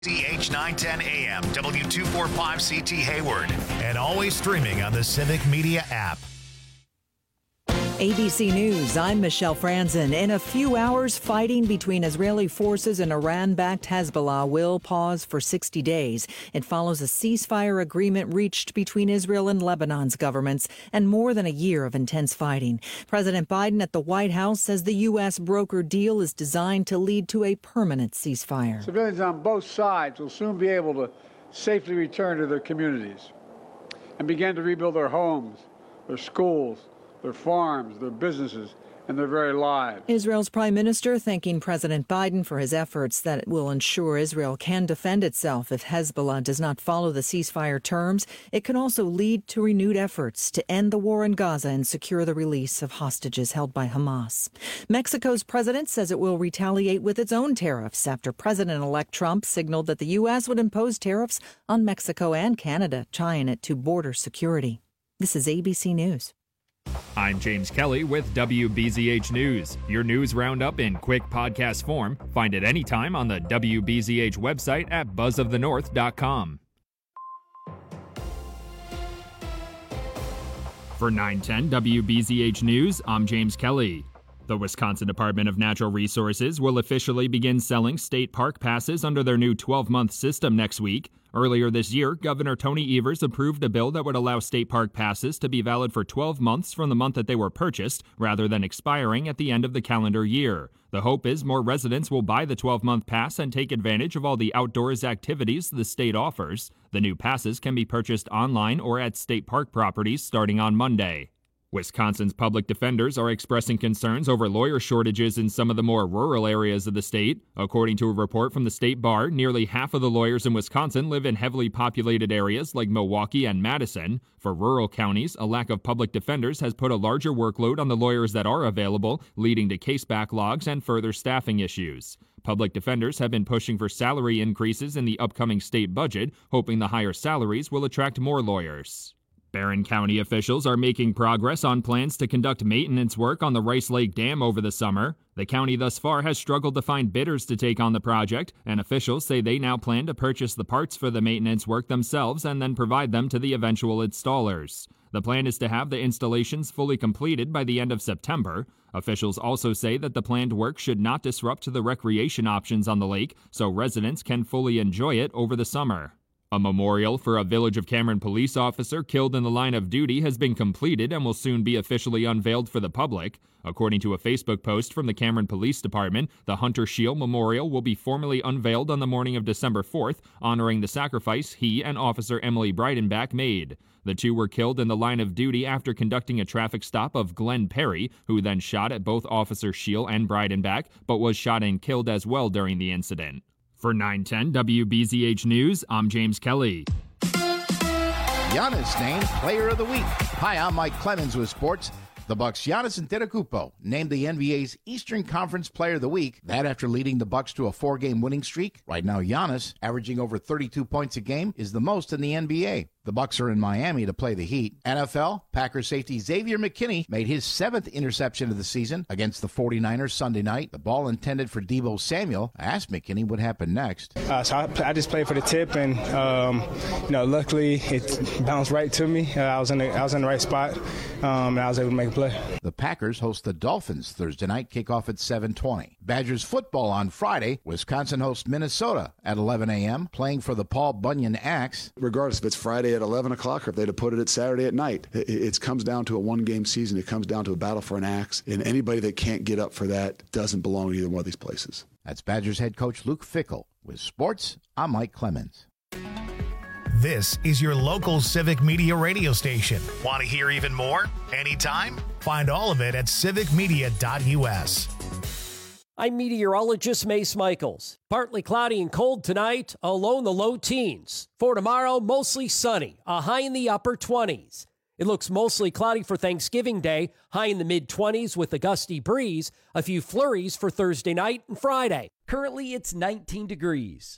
DH 910 AM, W245CT Hayward, and always streaming on the Civic Media app. ABC News, I'm Michelle Franzen. In a few hours, fighting between Israeli forces and Iran-backed Hezbollah will pause for 60 days. It follows a ceasefire agreement reached between Israel and Lebanon's governments and more than a year of intense fighting. President Biden at the White House says the U.S. brokered deal is designed to lead to a permanent ceasefire. Civilians on both sides will soon be able to safely return to their communities and begin to rebuild their homes, their schools, their farms, their businesses, and their very lives. Israel's prime minister thanking President Biden for his efforts that will ensure Israel can defend itself if Hezbollah does not follow the ceasefire terms. It could also lead to renewed efforts to end the war in Gaza and secure the release of hostages held by Hamas. Mexico's president says it will retaliate with its own tariffs after President-elect Trump signaled that the U.S. would impose tariffs on Mexico and Canada, tying it to border security. This is ABC News. I'm James Kelly with WBZH News. Your news roundup in quick podcast form. Find it anytime on the WBZH website at buzzofthenorth.com. For 910 WBZH News, I'm James Kelly. The Wisconsin Department of Natural Resources will officially begin selling state park passes under their new 12-month system next week. Earlier this year, Governor Tony Evers approved a bill that would allow state park passes to be valid for 12 months from the month that they were purchased, rather than expiring at the end of the calendar year. The hope is more residents will buy the 12-month pass and take advantage of all the outdoors activities the state offers. The new passes can be purchased online or at state park properties starting on Monday. Wisconsin's public defenders are expressing concerns over lawyer shortages in some of the more rural areas of the state. According to a report from the state bar, nearly half of the lawyers in Wisconsin live in heavily populated areas like Milwaukee and Madison. For rural counties, a lack of public defenders has put a larger workload on the lawyers that are available, leading to case backlogs and further staffing issues. Public defenders have been pushing for salary increases in the upcoming state budget, hoping the higher salaries will attract more lawyers. Barron County officials are making progress on plans to conduct maintenance work on the Rice Lake Dam over the summer. The county thus far has struggled to find bidders to take on the project, and officials say they now plan to purchase the parts for the maintenance work themselves and then provide them to the eventual installers. The plan is to have the installations fully completed by the end of September. Officials also say that the planned work should not disrupt the recreation options on the lake, so residents can fully enjoy it over the summer. A memorial for a Village of Cameron police officer killed in the line of duty has been completed and will soon be officially unveiled for the public. According to a Facebook post from the Cameron Police Department, the Hunter Shield Memorial will be formally unveiled on the morning of December 4th, honoring the sacrifice he and Officer Emily Breidenbach made. The two were killed in the line of duty after conducting a traffic stop of Glenn Perry, who then shot at both Officer Shield and Breidenbach, but was shot and killed as well during the incident. For 910 WBZH News, I'm James Kelly. Giannis named Player of the Week. Hi, I'm Mike Clemens with sports. The Bucks' Giannis Antetokounmpo named the NBA's Eastern Conference Player of the Week. That after leading the Bucks to a 4-game winning streak. Right now, Giannis, averaging over 32 points a game, is the most in the NBA. The Bucks are in Miami to play the Heat. NFL, Packers safety Xavier McKinney made his 7th interception of the season against the 49ers Sunday night. The ball intended for Deebo Samuel. I asked McKinney what happened next. So I just played for the tip, and luckily it bounced right to me. I was in the right spot, and I was able to make a play. The Packers host the Dolphins Thursday night, kickoff at 7:20. Badgers football on Friday. Wisconsin hosts Minnesota at 11 a.m., playing for the Paul Bunyan Axe. Regardless if it's Friday at 11 o'clock or if they'd have put it at Saturday at night, it comes down to a one-game season. It comes down to a battle for an axe, and anybody that can't get up for that doesn't belong to either one of these places. That's Badgers head coach Luke Fickell. With sports, I'm Mike Clemens. This is your local Civic Media radio station. Want to hear even more? Anytime? Find all of it at civicmedia.us. I'm meteorologist Mace Michaels. Partly cloudy and cold tonight, a low in the low teens. For tomorrow, mostly sunny, a high in the upper 20s. It looks mostly cloudy for Thanksgiving Day, high in the mid-20s with a gusty breeze, a few flurries for Thursday night and Friday. Currently, it's 19 degrees.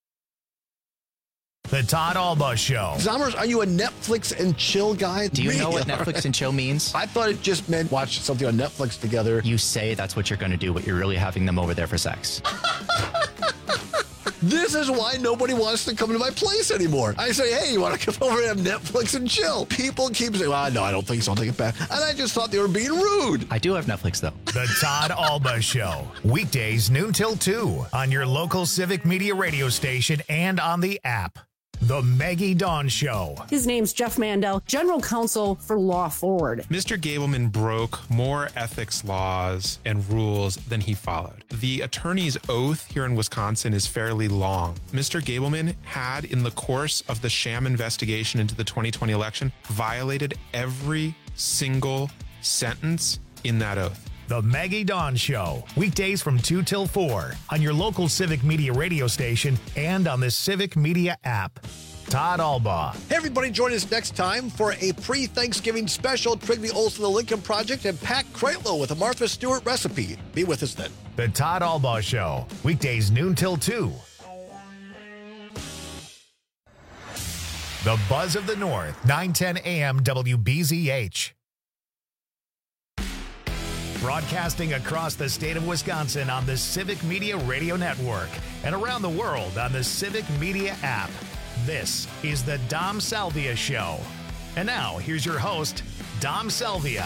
The Todd Alba Show. Zommers, are you a Netflix and chill guy? Do you know what Netflix and chill means? I thought it just meant watch something on Netflix together. You say that's what you're going to do, but you're really having them over there for sex. This is why nobody wants to come to my place anymore. I say, hey, you want to come over and have Netflix and chill? People keep saying, well, no, I don't think so. I'll take it back. And I just thought they were being rude. I do have Netflix, though. The Todd Alba Show. Weekdays noon till 2 on your local Civic Media radio station and on the app. The Maggie Dawn Show. His name's Jeff Mandel, General Counsel for Law Forward. Mr. Gableman broke more ethics laws and rules than he followed. The attorney's oath here in Wisconsin is fairly long. Mr. Gableman had, in the course of the sham investigation into the 2020 election, violated every single sentence in that oath. The Maggie Dawn Show. Weekdays from 2 till 4 on your local Civic Media radio station and on the Civic Media app. Todd Alba. Hey, everybody, join us next time for a pre-Thanksgiving special. Trigby Olsen, The Lincoln Project, and Pat Kreitlow with a Martha Stewart recipe. Be with us then. The Todd Alba Show. Weekdays noon till 2. The Buzz of the North. 910 AM WBZH. Broadcasting across the state of Wisconsin on the Civic Media Radio Network and around the world on the Civic Media app. This is the Dom Salvia Show. And now, here's your host, Dom Salvia.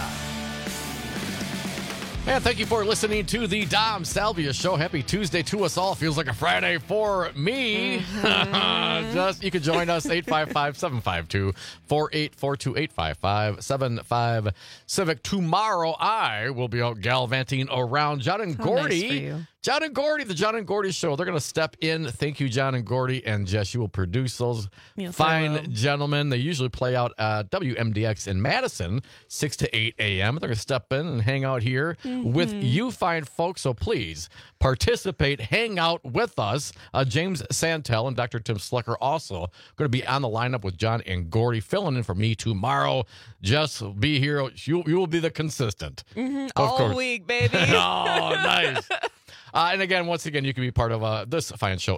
And thank you for listening to the Dom Salvia Show. Happy Tuesday to us all. Feels like a Friday for me. You can join us, 855-752-4842, 855-75 Tomorrow, I will be out gallivanting around John and Gordy. Nice for you. John and Gordy, the John and Gordy Show. They're going to step in. Thank you, John and Gordy. And Jess, you will produce those fine gentlemen. They usually play out at WMDX in Madison, 6 to 8 a.m. They're going to step in and hang out here with you fine folks. So please participate, hang out with us. James Santel and Dr. Tim Slicker also going to be on the lineup with John and Gordy, filling in for me tomorrow. Jess will be here. You will be the consistent. All week, baby. Oh, nice. And again, once again, you can be part of this fine show,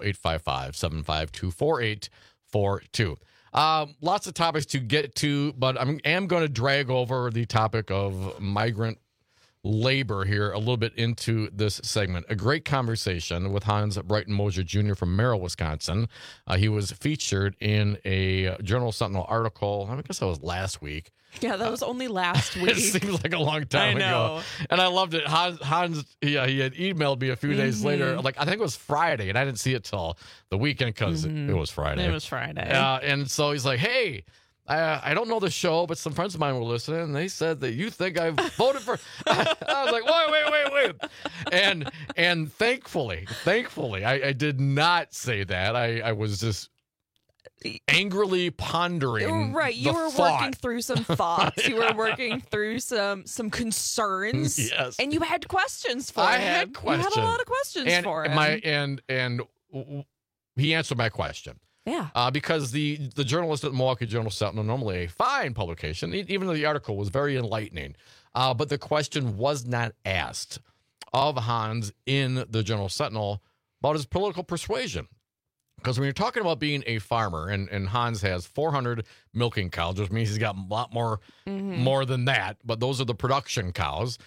855-752-4842. Lots of topics to get to, but I am going to drag over the topic of migrant labor here a little bit into this segment. A great conversation with Hans Brighton Mosier Jr. from Merrill, Wisconsin. He was featured in a Journal Sentinel article, I guess that was last week. Yeah, that was only last week. It seems like a long time ago. And I loved it. Hans he had emailed me a few days later. Like, I think it was Friday, and I didn't see it till the weekend because it was Friday. It was Friday. And so he's like, hey, I don't know the show, but some friends of mine were listening, and they said that you think I voted for... I was like, wait. And thankfully, I did not say that. I was just... angrily pondering. Right, you were working through some thoughts. You were working through some concerns. Yes, and you had questions for him. I had questions. You had a lot of questions for him. And he answered my question. Yeah. Because the journalist at the Milwaukee Journal Sentinel, normally a fine publication, even though the article was very enlightening, but the question was not asked of Hans in the Journal Sentinel about his political persuasion. Because when you're talking about being a farmer, and Hans has 400 milking cows, which means he's got a lot more than that, but those are the production cows.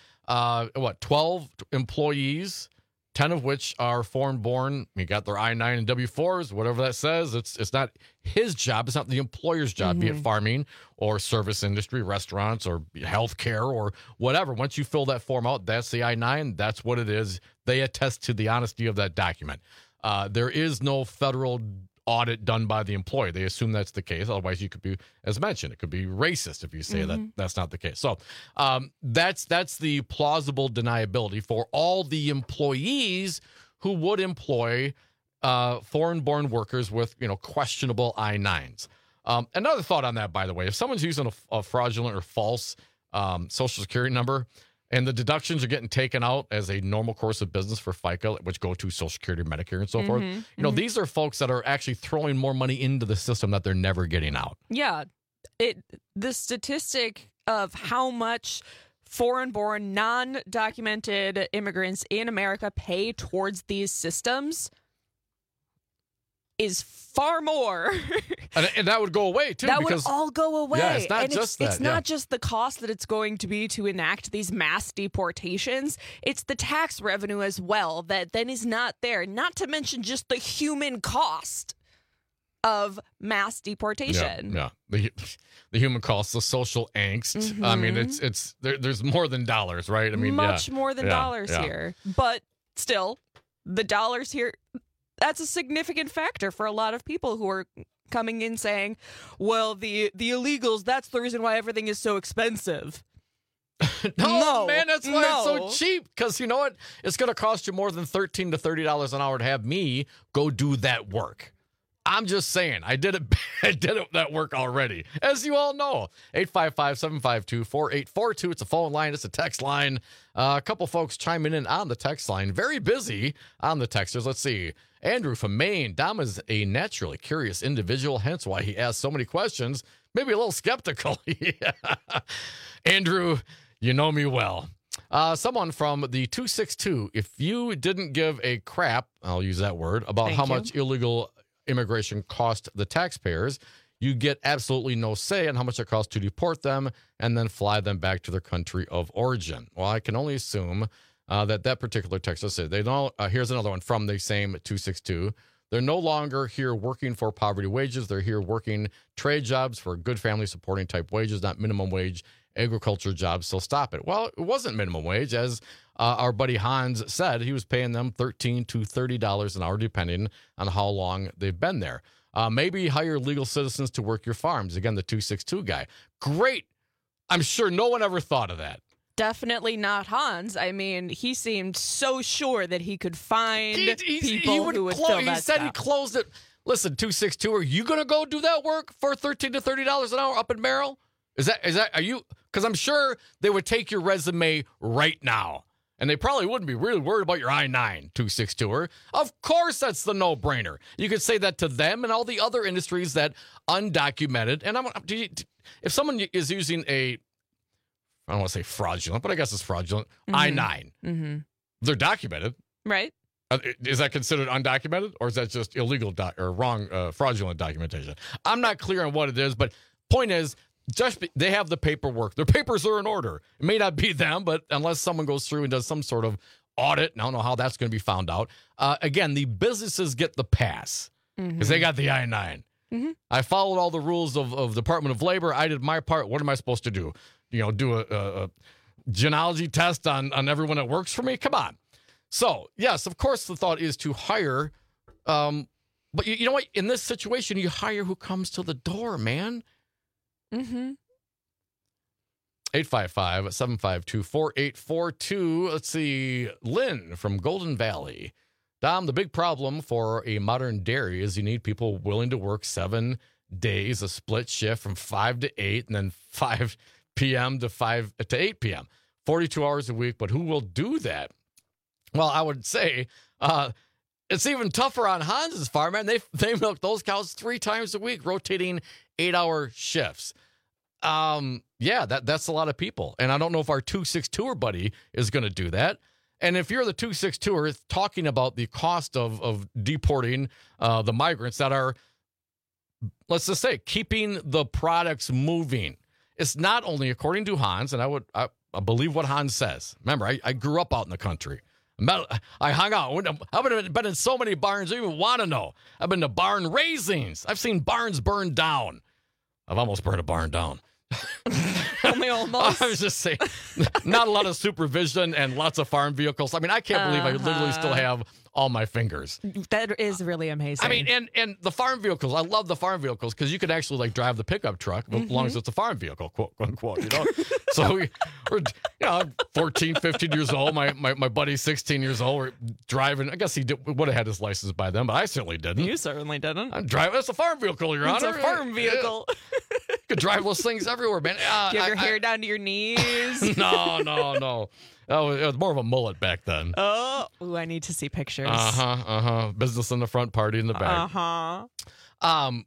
12 employees, 10 of which are foreign-born. You got their I-9 and W-4s, whatever that says. It's not his job. It's not the employer's job, be it farming or service industry, restaurants or healthcare or whatever. Once you fill that form out, that's the I-9. That's what it is. They attest to the honesty of that document. There is no federal audit done by the employer. They assume that's the case. Otherwise, you could be, as mentioned, it could be racist if you say that that's not the case. So that's the plausible deniability for all the employees who would employ foreign-born workers with questionable I-9s. Another thought on that, by the way, if someone's using a fraudulent or false Social Security number, and the deductions are getting taken out as a normal course of business for FICA, which go to Social Security, Medicare, and so forth. These are folks that are actually throwing more money into the system that they're never getting out. Yeah. The statistic of how much foreign-born, non-documented immigrants in America pay towards these systems is far more And that would go away, too. That because, would all go away. Yeah, it's not and just that. It's not just the cost that it's going to be to enact these mass deportations. It's the tax revenue as well that then is not there. Not to mention just the human cost of mass deportation. Yeah. The human cost, the social angst. I mean, it's there's more than dollars, right? I mean, much more than dollars here. But still, the dollars here, that's a significant factor for a lot of people who are coming in saying, well, the illegals, that's the reason why everything is so expensive. No, man, that's why it's so cheap. Because you know what? It's going to cost you more than $13 to $30 an hour to have me go do that work. I'm just saying, I did that work already, as you all know. 855-752-4842. It's a phone line. It's a text line. A couple folks chiming in on the text line. Very busy on the texters. Let's see. Andrew from Maine. Dom is a naturally curious individual, hence why he asks so many questions. Maybe a little skeptical. Andrew, you know me well. Someone from the 262. If you didn't give a crap, I'll use that word, about how much illegal immigration cost the taxpayers, you get absolutely no say on how much it costs to deport them and then fly them back to their country of origin. Well, I can only assume that particular text said they don't. Here's another one from the same 262. They're no longer here working for poverty wages. They're here working trade jobs for good family supporting type wages, not minimum wage agriculture jobs. So stop it. Well, it wasn't minimum wage, as our buddy Hans said. He was paying them $13 to $30 an hour, depending on how long they've been there. Maybe hire legal citizens to work your farms. Again, the 262 guy. Great. I'm sure no one ever thought of that. Definitely not Hans. I mean, he seemed so sure that he could find people who would fill that He said he closed it. Listen, 262, are you going to go do that work for $13 to $30 an hour up in Merrill? Are you? Because I'm sure they would take your resume right now. And they probably wouldn't be really worried about your I-9, 262er. Of course, that's the no-brainer. You could say that to them and all the other industries that undocumented. And if someone is using I don't want to say fraudulent, but I guess it's fraudulent, I-9, they're documented. Right. Is that considered undocumented, or is that just illegal or wrong, fraudulent documentation? I'm not clear on what it is, but point is, they have the paperwork. Their papers are in order. It may not be them, but unless someone goes through and does some sort of audit, and I don't know how that's going to be found out. Again, the businesses get the pass because they got the I-9. I followed all the rules of Department of Labor. I did my part. What am I supposed to do? Do a genealogy test on everyone that works for me? Come on. So, yes, of course, the thought is to hire. But you know what? In this situation, you hire who comes to the door, man. 855-752-4842. Let's see. Lynn from Golden Valley. Dom, the big problem for a modern dairy is you need people willing to work 7 days, a split shift from 5 to 8, and then 5 p.m. to 8 p.m. 42 hours a week. But who will do that? Well, I would say it's even tougher on Hans's farm, man. They milk those cows 3 times a week, rotating 8-hour shifts. That's a lot of people. And I don't know if our 262er buddy is going to do that. And if you're the 262er talking about the cost of deporting the migrants that are, let's just say, keeping the products moving, it's not only, according to Hans, and I believe what Hans says. Remember, I grew up out in the country. I hung out. I've been in so many barns, I don't even want to know. I've been to barn raisings. I've seen barns burned down. I've almost burned a barn down. Only almost. I was just saying, not a lot of supervision and lots of farm vehicles. I mean, I can't believe I literally still have all my fingers. That is really amazing. I mean, and the farm vehicles, I love the farm vehicles because you could actually drive the pickup truck as long as it's a farm vehicle, quote unquote, So we're 14, 15 years old. My buddy's 16 years old. We're driving. I guess he would have had his license by then, but I certainly didn't. You certainly didn't. I'm driving. That's a farm vehicle, Your Honor. It's a farm vehicle. You could drive those things everywhere, man. Do you have your hair down to your knees? No. Oh, it was more of a mullet back then. Oh, I need to see pictures. Business in the front, party in the back.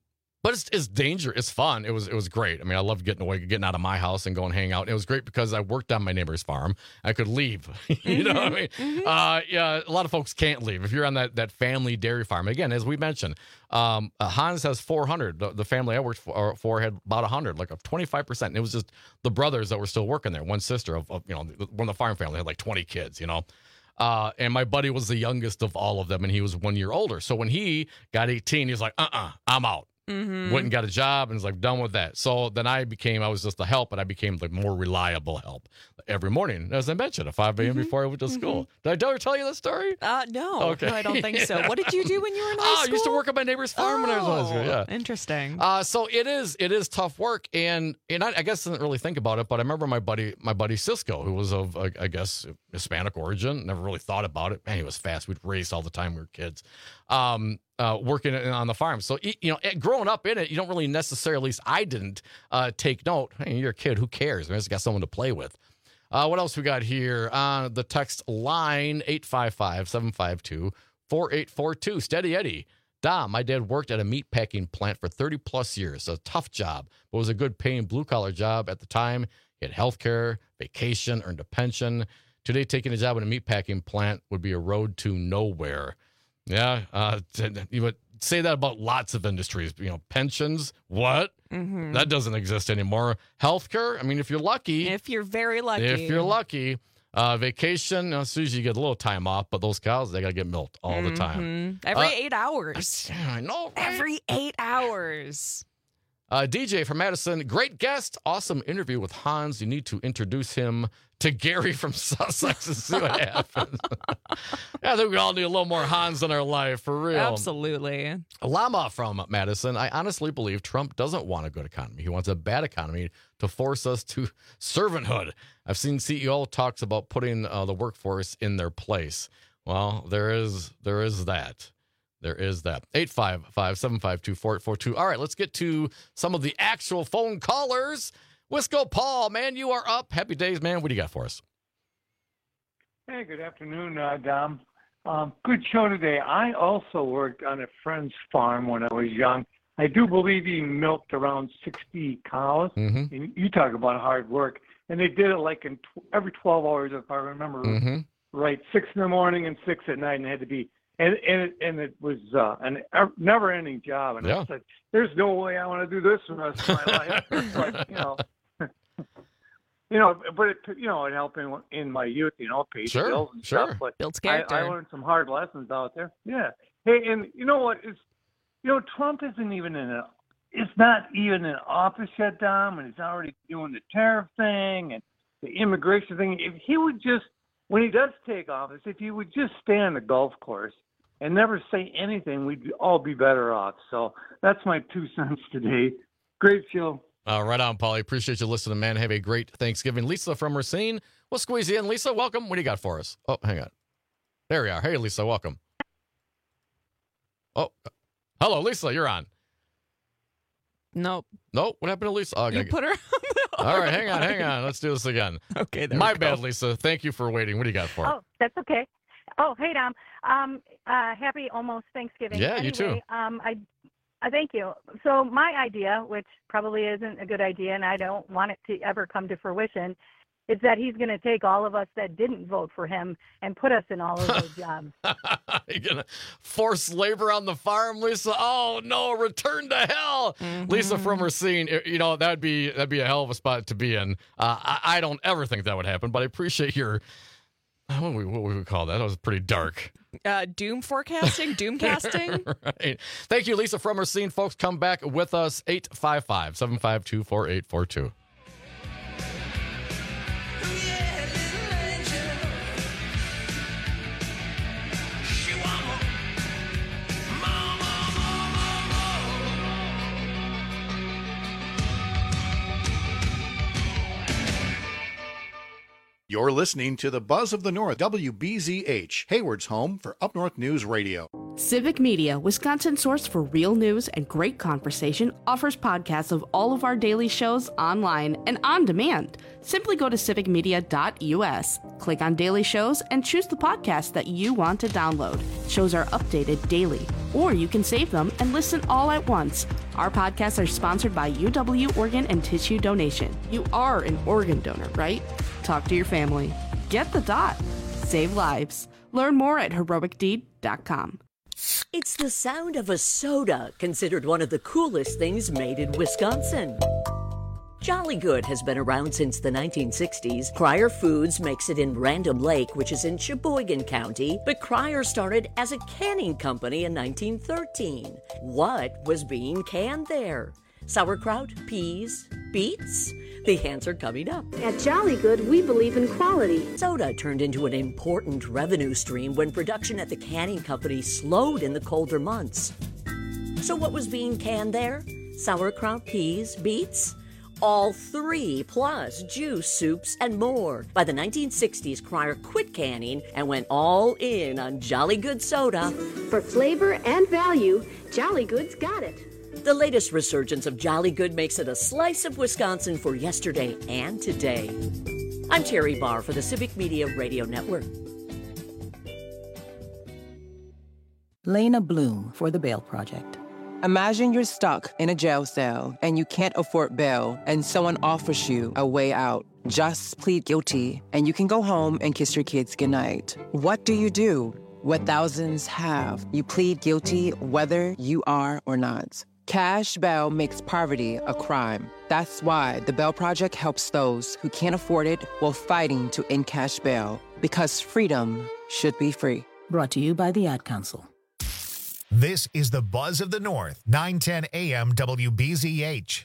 But it's dangerous. It's fun. It was great. I mean, I loved getting away, getting out of my house and going hang out. And it was great because I worked on my neighbor's farm. I could leave. You know what I mean? Yeah, a lot of folks can't leave. If you're on that family dairy farm, again, as we mentioned, Hans has 400. The family I worked for had about 100, like 25%. And it was just the brothers that were still working there. One sister of one of the farm family had like 20 kids, you know. And my buddy was the youngest of all of them, and he was 1 year older. So when he got 18, he was like, I'm out. Went and got a job and was like, done with that. So then I was just the help, and I became the more reliable help every morning, as I mentioned, at 5 a.m. before I went to school. Did I ever tell you that story? No. Okay. No, I don't think so. What did you do when you were in high school? I used to work at my neighbor's farm when I was in high school. Yeah. Interesting. So it is tough work, and I guess I didn't really think about it, but I remember my buddy Cisco, who was of I guess Hispanic origin. Never really thought about it. Man, he was fast. We'd race all the time. We were kids. Working on the farm. So, growing up in it, you don't really necessarily, at least I didn't, take note. Hey, you're a kid. Who cares? I just got someone to play with. What else we got here on the text line? 855-752-4842. Steady Eddie. Dom, my dad worked at a meat packing plant for 30 plus years. A tough job, but was a good paying blue collar job at the time. He had health care, vacation, earned a pension. Today, taking a job in a meat packing plant would be a road to nowhere. Yeah, you would say that about lots of industries. Pensions, what? That doesn't exist anymore. Healthcare, I mean, if you're lucky. If you're very lucky. Vacation, as soon as you get a little time off, but those cows, they got to get milked all the time. Every 8 hours. I know. Right? Every 8 hours. DJ from Madison, great guest. Awesome interview with Hans. You need to introduce him to Gary from Sussex and see what happens. I think we all need a little more Hans in our life, for real. Absolutely. Lama from Madison, I honestly believe Trump doesn't want a good economy. He wants a bad economy to force us to servanthood. I've seen CEO talks about putting the workforce in their place. Well, there is that. There is that. 855-752-4842. All right, let's get to some of the actual phone callers. Wisco Paul, man, you are up. Happy days, man. What do you got for us? Hey, good afternoon, Dom. Good show today. I also worked on a friend's farm when I was young. I do believe he milked around 60 cows. And you talk about hard work. And they did it like in every 12 hours, if I remember right, 6 in the morning and 6 at night, and it had to be. And it was a never-ending job. And I said, there's no way I want to do this the rest of my life. But, but it helped in my youth, pay bills and stuff. But builds character. I learned some hard lessons out there. Yeah. Hey, and you know what? Trump isn't even it's not even in office yet, Dom, and he's already doing the tariff thing and the immigration thing. If he would just, when he does take office, if he would just stay on the golf course and never say anything, we'd all be better off. So that's my 2 cents today. Great show. Right on, Paulie. Appreciate you listening, man. Have a great Thanksgiving. Lisa from Racine. We'll squeeze you in. Lisa, welcome. What do you got for us? Oh, hang on. There we are. Hey, Lisa, welcome. Oh, hello, Lisa. You're on. Nope. What happened to Lisa? Oh, you put her on the all right, hang on. Let's do this again. Okay, My bad, Lisa. Thank you for waiting. What do you got for us? Oh, that's okay. Oh, hey, Dom. Happy almost Thanksgiving. Yeah, you too. I thank you. So my idea, which probably isn't a good idea, and I don't want it to ever come to fruition, is that he's going to take all of us that didn't vote for him and put us in all of those jobs. You're going to force labor on the farm, Lisa? Oh, no, return to hell. Lisa from Racine, that'd be a hell of a spot to be in. I don't ever think that would happen, but I appreciate your... What would we call that? That was pretty dark. Doom forecasting? Doomcasting? Right. Thank you, Lisa from Racine. Folks, come back with us, 855-752-4842. You're listening to the Buzz of the North, WBZH, Hayward's home for Up North News Radio. Civic Media, Wisconsin's source for real news and great conversation, offers podcasts of all of our daily shows online and on demand. Simply go to civicmedia.us, click on daily shows, and choose the podcast that you want to download. Shows are updated daily. Or you can save them and listen all at once. Our podcasts are sponsored by UW Organ and Tissue Donation. You are an organ donor, right? Talk to your family. Get the dot. Save lives. Learn more at heroicdeed.com. It's the sound of a soda, considered one of the coolest things made in Wisconsin. Jolly Good has been around since the 1960s. Cryer Foods makes it in Random Lake, which is in Sheboygan County, but Cryer started as a canning company in 1913. What was being canned there? Sauerkraut, peas, beets? The answer coming up. At Jolly Good, we believe in quality. Soda turned into an important revenue stream when production at the canning company slowed in the colder months. So what was being canned there? Sauerkraut, peas, beets? All three, plus juice, soups, and more. By the 1960s, Cryer quit canning and went all in on Jolly Good soda. For flavor and value, Jolly Good's got it. The latest resurgence of Jolly Good makes it a slice of Wisconsin for yesterday and today. I'm Terry Barr for the Civic Media Radio Network. Lena Bloom for the Bail Project. Imagine you're stuck in a jail cell and you can't afford bail and someone offers you a way out. Just plead guilty and you can go home and kiss your kids goodnight. What do you do? What thousands have. You plead guilty whether you are or not. Cash bail makes poverty a crime. That's why the Bail Project helps those who can't afford it while fighting to end cash bail. Because freedom should be free. Brought to you by the Ad Council. This is the Buzz of the North, 910 AM WBZH.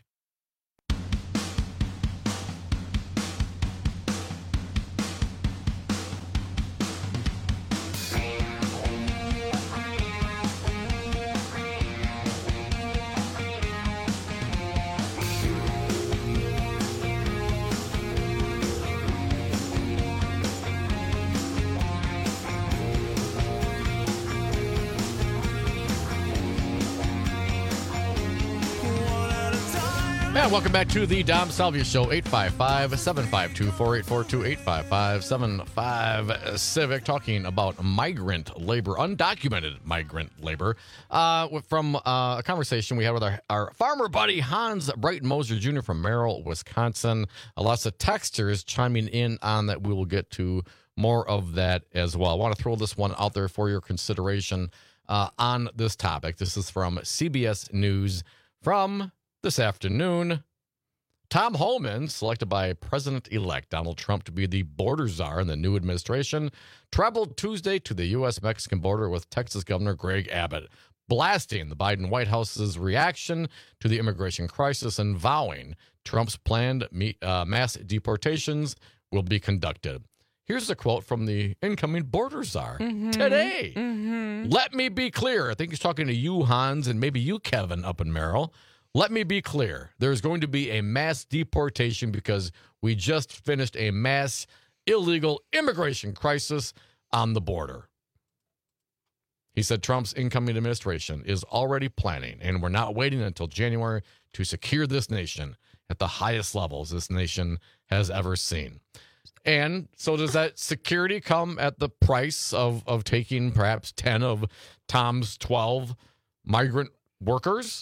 And welcome back to the Dom Salvia Show, 855-752-4842, 855-75 Civic, talking about migrant labor, undocumented migrant labor, from a conversation we had with our farmer buddy, Hans Brighton-Moser Jr. from Merrill, Wisconsin. Lots of texters chiming in on that. We will get to more of that as well. I want to throw this one out there for your consideration on this topic. This is from CBS News from this afternoon. Tom Homan, selected by President-elect Donald Trump to be the border czar in the new administration, traveled Tuesday to the U.S.-Mexican border with Texas Governor Greg Abbott, blasting the Biden White House's reaction to the immigration crisis and vowing Trump's planned mass deportations will be conducted. Here's a quote from the incoming border czar today. Let me be clear. I think he's talking to you, Hans, and maybe you, Kevin, up in Merrill. Let me be clear. There's going to be a mass deportation because we just finished a mass illegal immigration crisis on the border. He said Trump's incoming administration is already planning, and we're not waiting until January to secure this nation at the highest levels this nation has ever seen. And so does that security come at the price of taking perhaps 10 of Tom's 12 migrant workers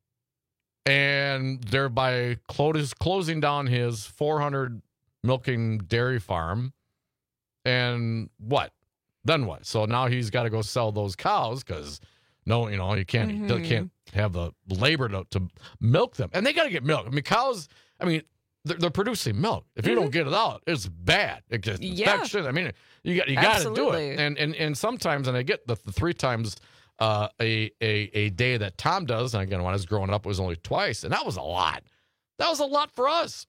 and thereby closing down his 400 milking dairy farm? And what? Then what? So now he's got to go sell those cows because you can't have the labor to milk them. And they got to get milk. I mean, cows, they're producing milk. If you don't get it out, it's bad. It gets infection. I mean, you got to do it. And sometimes, and I get the 3 times a day that Tom does. And again, when I was growing up, it was only twice, and that was a lot. That was a lot for us.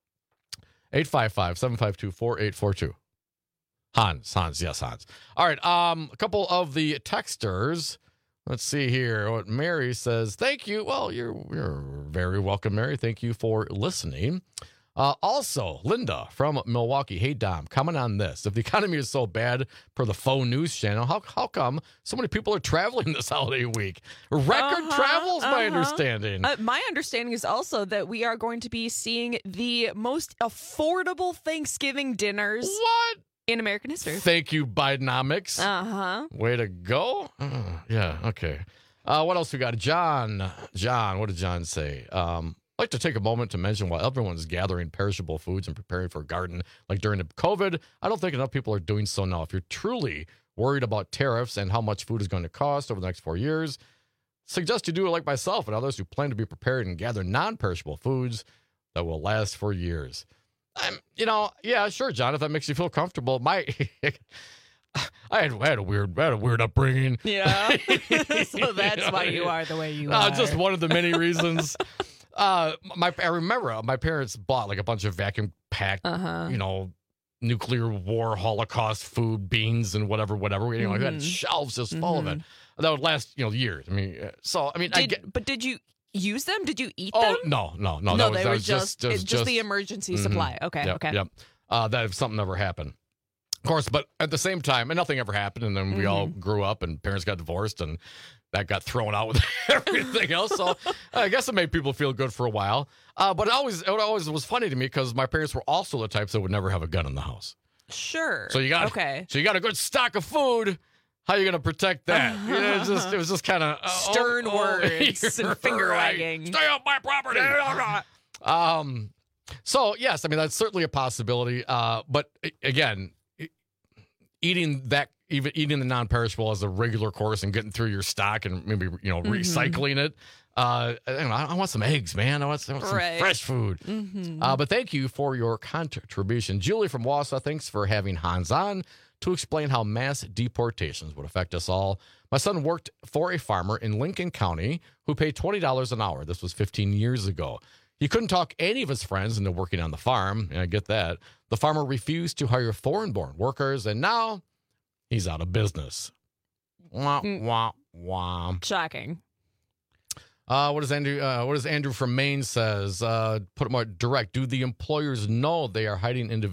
855-752-4842. Hans. Yes, Hans. All right. A couple of the texters. Let's see here what Mary says. Thank you. Well, you're very welcome, Mary. Thank you for listening. Also, Linda from Milwaukee. Hey, Dom, comment on this. If the economy is so bad per the faux news channel, how come so many people are traveling this holiday week? Record travels, my understanding. My understanding is also that we are going to be seeing the most affordable Thanksgiving dinners. What? In American history. Thank you, Bidenomics. Uh-huh. Way to go. Yeah, okay. What else we got? John, what did John say? I'd like to take a moment to mention while everyone's gathering perishable foods and preparing for a garden, like during the COVID, I don't think enough people are doing so now. If you're truly worried about tariffs and how much food is going to cost over the next 4 years, suggest you do it like myself and others who plan to be prepared and gather non-perishable foods that will last for years. Yeah, sure, John, if that makes you feel comfortable. I had a weird upbringing. Yeah. So that's why you are the way you are. Just one of the many reasons. I remember my parents bought like a bunch of vacuum packed, nuclear war, Holocaust food, beans, and whatever. We had shelves just full of it. That would last, years. But did you use them? Did you eat them? them? No. That was just the emergency supply. Okay. Yep. That if something ever happened. Of course, but at the same time, and nothing ever happened, and then we all grew up, and parents got divorced, and that got thrown out with everything else. So I guess it made people feel good for a while. But it always was funny to me because my parents were also the types that would never have a gun in the house. Sure. So you got a good stock of food. How are you going to protect that? It was just kind of stern words and finger wagging. Stay off my property. So yes, that's certainly a possibility. But again, eating the non-perishable as a regular course and getting through your stock and maybe recycling it. I want some eggs, man. I want some fresh food. But thank you for your contribution, Julie from Wausau. Thanks for having Hans on to explain how mass deportations would affect us all. My son worked for a farmer in Lincoln County who paid $20 an hour. This was 15 years ago. He couldn't talk any of his friends into working on the farm, and I get that. The farmer refused to hire foreign-born workers, and now he's out of business. Wah, wah, wah. Shocking. What does Andrew from Maine says? Put it more direct. Do the employers know they are hiring? Do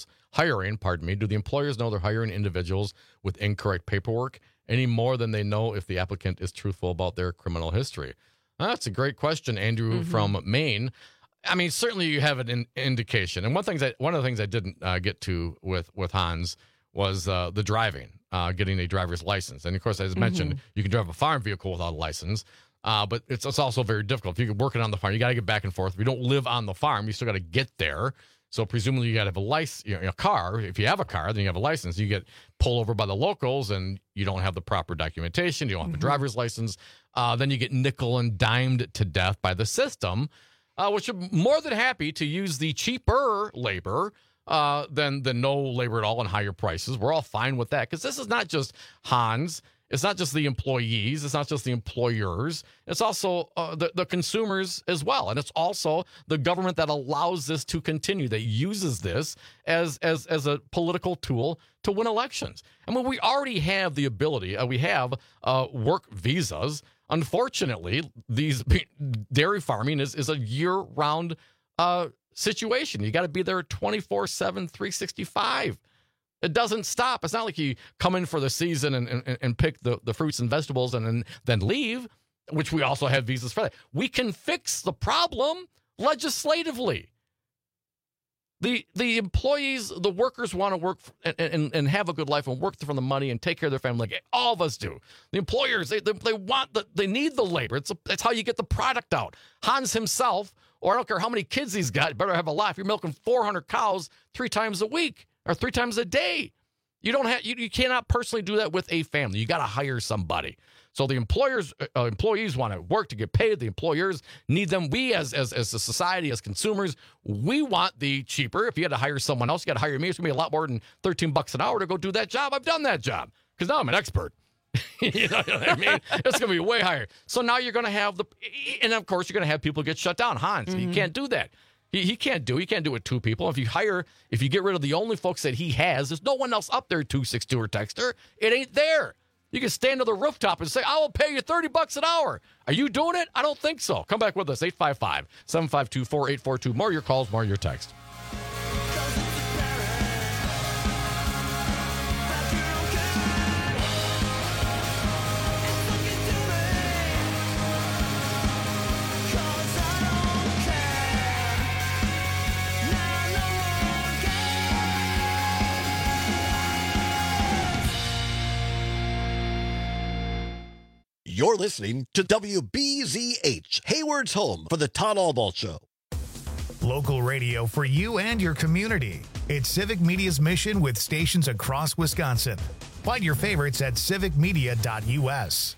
the employers know they're hiring individuals with incorrect paperwork any more than they know if the applicant is truthful about their criminal history? That's a great question, Andrew from Maine. Certainly you have an indication. And one of the things I didn't get to with Hans was the driving, getting a driver's license. And of course, as mentioned, you can drive a farm vehicle without a license. But it's also very difficult. If you're working on the farm, you got to get back and forth. If you don't live on the farm, you still got to get there. So presumably you got to have a license, a car. If you have a car, then you have a license. You get pulled over by the locals and you don't have the proper documentation. You don't have a driver's license. Then you get nickel and dimed to death by the system, which are more than happy to use the cheaper labor than no labor at all and higher prices. We're all fine with that because this is not just Hans. It's not just the employees. It's not just the employers. It's also the consumers as well. And it's also the government that allows this to continue, that uses this as a political tool to win elections. We already have the ability. We have work visas. Unfortunately, these dairy farming is a year-round situation. You got to be there 24/7, 365. It doesn't stop. It's not like you come in for the season and pick the fruits and vegetables and then leave, which we also have visas for that. We can fix the problem legislatively. The employees, the workers want to work and have a good life and work for the money and take care of their family like all of us do. The employers, they need the labor. That's how you get the product out. Hans himself, or I don't care how many kids he's got, better have a life. You're milking 400 cows 3 times a week. Or 3 times a day. You cannot personally do that with a family. You got to hire somebody. So the employees want to work to get paid. The employers need them. We as a society, as consumers, we want the cheaper. If you had to hire someone else, you got to hire me. It's going to be a lot more than $13 an hour to go do that job. I've done that job because now I'm an expert. You know what I mean? It's going to be way higher. So now you're going to have and of course you're going to have people get shut down. Hans, you can't do that. He can't do it with 2 people. If you get rid of the only folks that he has, there's no one else up there, 262 or Texter. It ain't there. You can stand on the rooftop and say, I will pay you $30 an hour. Are you doing it? I don't think so. Come back with us, 855-752-4842. More of your calls, more of your text. You're listening to WBZH, Hayward's home for the Todd Albaugh Show. Local radio for you and your community. It's Civic Media's mission with stations across Wisconsin. Find your favorites at civicmedia.us.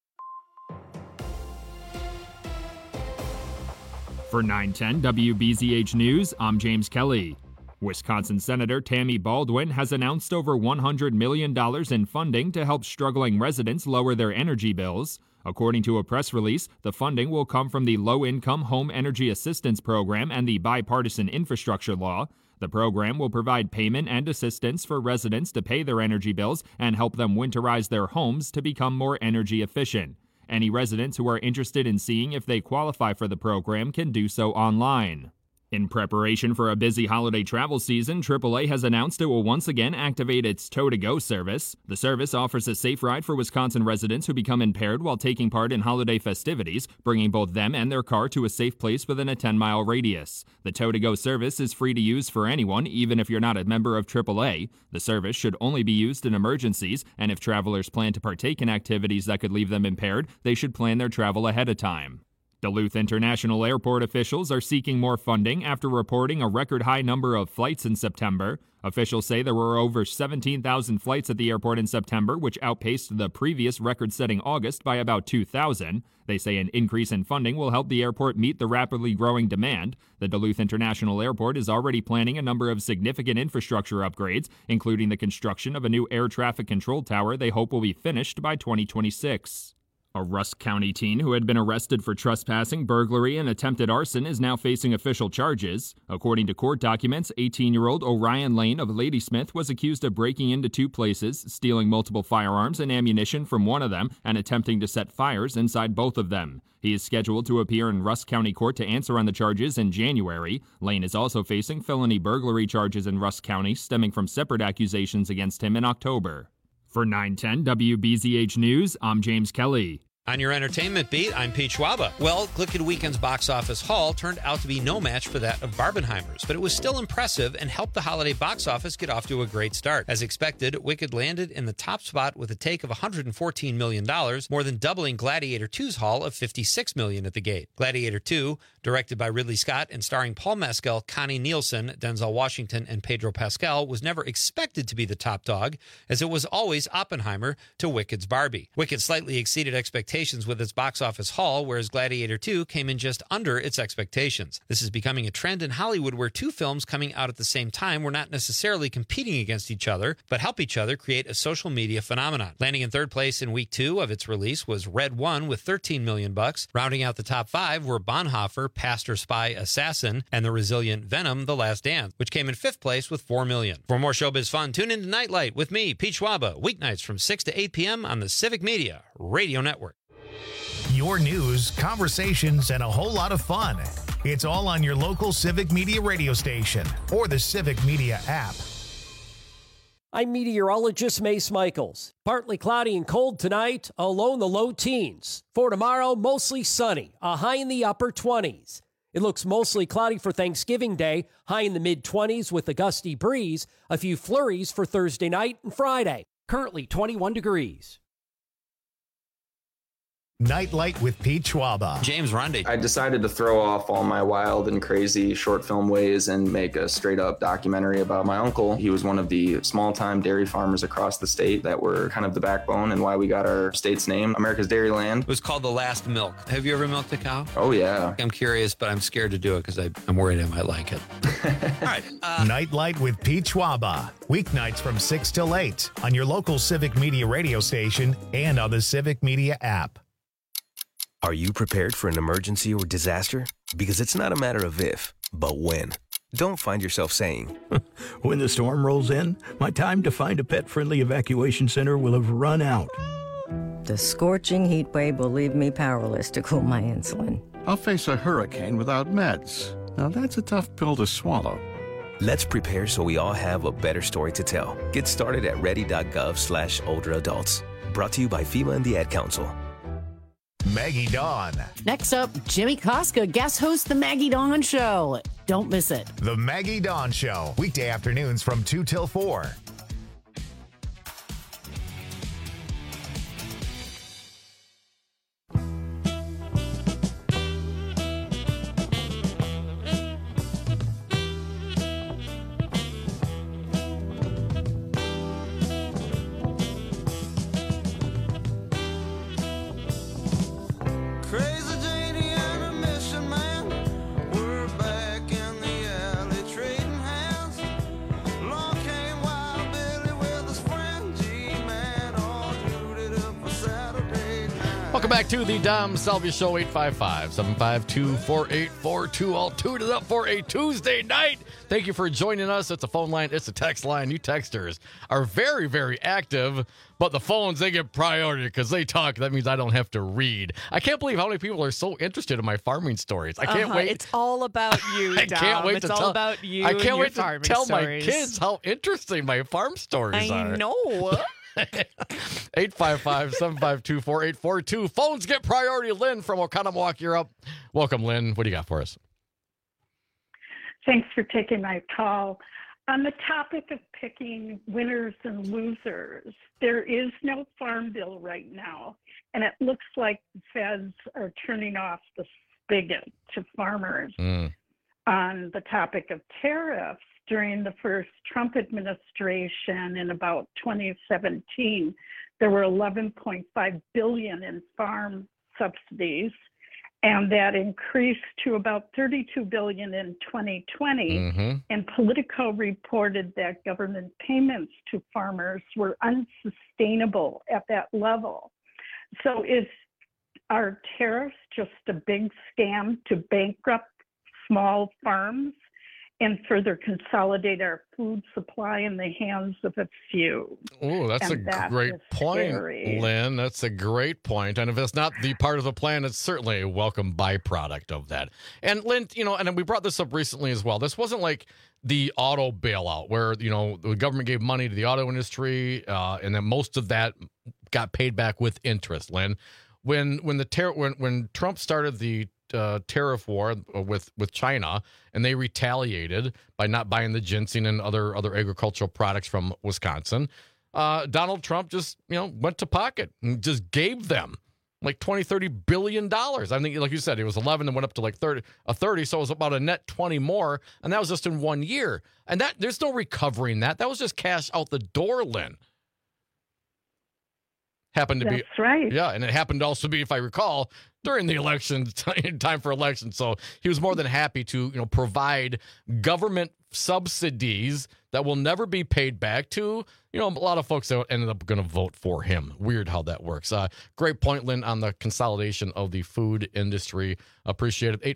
For 910 WBZH News, I'm James Kelly. Wisconsin Senator Tammy Baldwin has announced over $100 million in funding to help struggling residents lower their energy bills. According to a press release, the funding will come from the Low-Income Home Energy Assistance Program and the Bipartisan Infrastructure Law. The program will provide payment and assistance for residents to pay their energy bills and help them winterize their homes to become more energy efficient. Any residents who are interested in seeing if they qualify for the program can do so online. In preparation for a busy holiday travel season, AAA has announced it will once again activate its Tow-to-Go service. The service offers a safe ride for Wisconsin residents who become impaired while taking part in holiday festivities, bringing both them and their car to a safe place within a 10-mile radius. The Tow-to-Go service is free to use for anyone, even if you're not a member of AAA. The service should only be used in emergencies, and if travelers plan to partake in activities that could leave them impaired, they should plan their travel ahead of time. Duluth International Airport officials are seeking more funding after reporting a record high number of flights in September. Officials say there were over 17,000 flights at the airport in September, which outpaced the previous record-setting August by about 2,000. They say an increase in funding will help the airport meet the rapidly growing demand. The Duluth International Airport is already planning a number of significant infrastructure upgrades, including the construction of a new air traffic control tower they hope will be finished by 2026. A Rusk County teen who had been arrested for trespassing, burglary, and attempted arson is now facing official charges. According to court documents, 18-year-old Orion Lane of Ladysmith was accused of breaking into two places, stealing multiple firearms and ammunition from one of them, and attempting to set fires inside both of them. He is scheduled to appear in Rusk County Court to answer on the charges in January. Lane is also facing felony burglary charges in Rusk County, stemming from separate accusations against him in October. For 910 WBZH News, I'm James Kelly. On your entertainment beat, I'm Pete Schwaba. Well, Glicked Weekend's box office haul turned out to be no match for that of Barbenheimer's, but it was still impressive and helped the holiday box office get off to a great start. As expected, Wicked landed in the top spot with a take of $114 million, more than doubling Gladiator 2's haul of $56 million at the gate. Gladiator 2, directed by Ridley Scott and starring Paul Mescal, Connie Nielsen, Denzel Washington, and Pedro Pascal, was never expected to be the top dog, as it was always Oppenheimer to Wicked's Barbie. Wicked slightly exceeded expectations with its box office haul, whereas Gladiator 2 came in just under its expectations. This is becoming a trend in Hollywood where two films coming out at the same time were not necessarily competing against each other, but help each other create a social media phenomenon. Landing in third place in week 2 of its release was Red One with $13 million. Rounding out the top 5 were Bonhoeffer, Pastor, Spy, Assassin, and the resilient Venom, The Last Dance, which came in 5th place with $4 million. For more showbiz fun, tune in to Nightlight with me, Pete Schwaba, weeknights from 6 to 8 p.m. on the Civic Media Radio Network. Your news, conversations, and a whole lot of fun. It's all on your local Civic Media radio station or the Civic Media app. I'm meteorologist Mace Michaels. Partly cloudy and cold tonight, a low in the low teens. For tomorrow, mostly sunny, a high in the upper 20s. It looks mostly cloudy for Thanksgiving Day, high in the mid-20s with a gusty breeze, a few flurries for Thursday night and Friday. Currently 21 degrees. Nightlight with Pete Schwaba. James Rundy. I decided to throw off all my wild and crazy short film ways and make a straight up documentary about my uncle. He was one of the small time dairy farmers across the state that were kind of the backbone and why we got our state's name, America's Dairyland. It was called The Last Milk. Have you ever milked a cow? Oh, yeah. I'm curious, but I'm scared to do it because I'm worried I might like it. All right. Nightlight with Pete Schwaba. Weeknights from 6 till 8 on your local Civic Media radio station and on the Civic Media app. Are you prepared for an emergency or disaster? Because it's not a matter of if, but when. Don't find yourself saying, when the storm rolls in, my time to find a pet-friendly evacuation center will have run out. The scorching heat wave will leave me powerless to cool my insulin. I'll face a hurricane without meds. Now that's a tough pill to swallow. Let's prepare so we all have a better story to tell. Get started at ready.gov/older adults. Brought to you by FEMA and the Ad Council. Maggie Dawn. Next up, Jimmy Koska guest hosts The Maggie Dawn Show. Don't miss it. The Maggie Dawn Show, weekday afternoons from 2 till 4. Welcome back to the Dom Salvia Show, 855-752-4842. All tuned up for a Tuesday night. Thank you for joining us. It's a phone line. It's a text line. You texters are very, very active, but the phones, they get priority because they talk. That means I don't have to read. I can't believe how many people are so interested in my farming stories. I can't wait. It's all about you, Dom. I can't wait it's to all tell, about you. I can't wait to tell stories. my kids how interesting my farm stories are. I know. 855-752-4842. Phones get priority. Lynn from Oconomowoc, you're up. Welcome, Lynn. What do you got for us? Thanks for taking my call. On the topic of picking winners and losers, there is no farm bill right now, and it looks like the feds are turning off the spigot to farmers. On the topic of tariffs, during the first Trump administration in about 2017, there were $11.5 billion in farm subsidies, and that increased to about $32 billion in 2020. And Politico reported that government payments to farmers were unsustainable at that level. So are tariffs just a big scam to bankrupt small farms and further consolidate our food supply in the hands of a few? Oh, that's a great point, Lynn. That's a great point. And if it's not the part of the plan, it's certainly a welcome byproduct of that. And Lynn, and we brought this up recently as well. This wasn't like the auto bailout where, the government gave money to the auto industry, and then most of that got paid back with interest, Lynn. When Trump started the tariff war with China, and they retaliated by not buying the ginseng and other agricultural products from Wisconsin, Donald Trump just went to pocket and just gave them like $20-30 billion. I think, like you said, it was 11 and went up to like 30, so it was about a net 20 more, and that was just in 1 year. And that there's no recovering that. That was just cash out the door, Lynn. Happened to be right. Yeah, and it happened to also be, if I recall, during the election, time for election. So he was more than happy to, provide government subsidies that will never be paid back to, a lot of folks that ended up going to vote for him. Weird how that works. Great point, Lynn, on the consolidation of the food industry. Appreciate it.